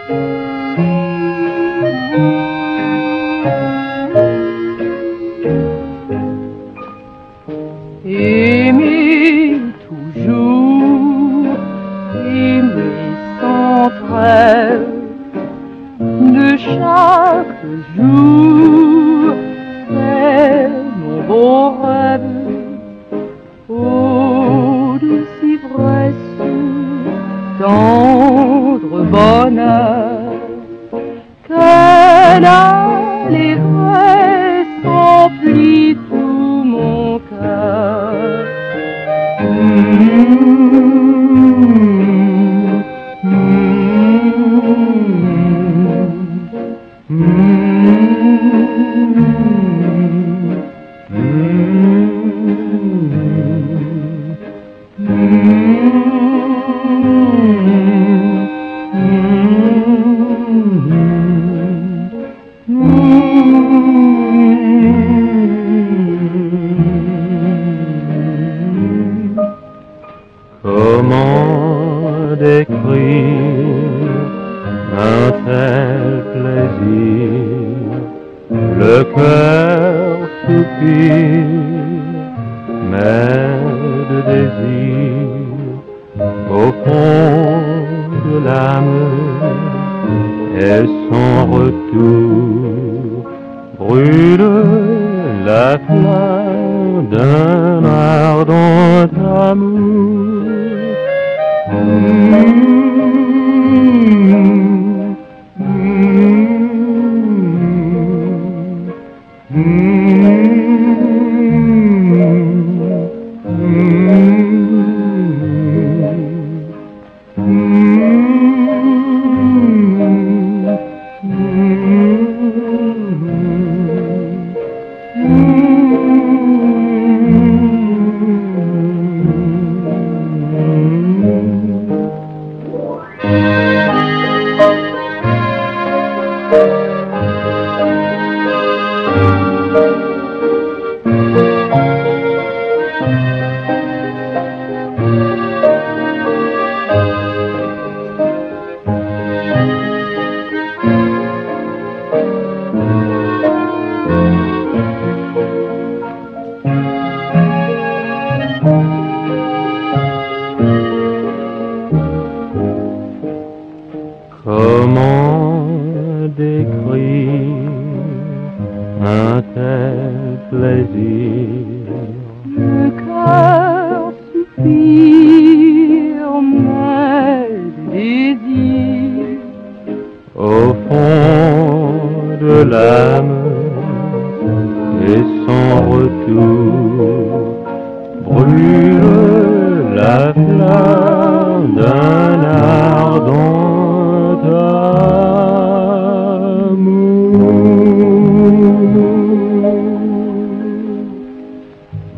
Aimer toujours, aimer sans trêve, de chaque jour, c'est mon beau rêve. Oh, de ivresse, tendre bonheur, que l'allégresse emplit tout mon cœur. Comment décrire un tel plaisir? Le cœur soupire, mais de désir au fond de l'âme, et sans retour brûle la flamme d'un ardent amour. Comment décrire un tel plaisir? Le cœur soupire, mais de désir Au fond de l'âme, et sans retour brûle la flamme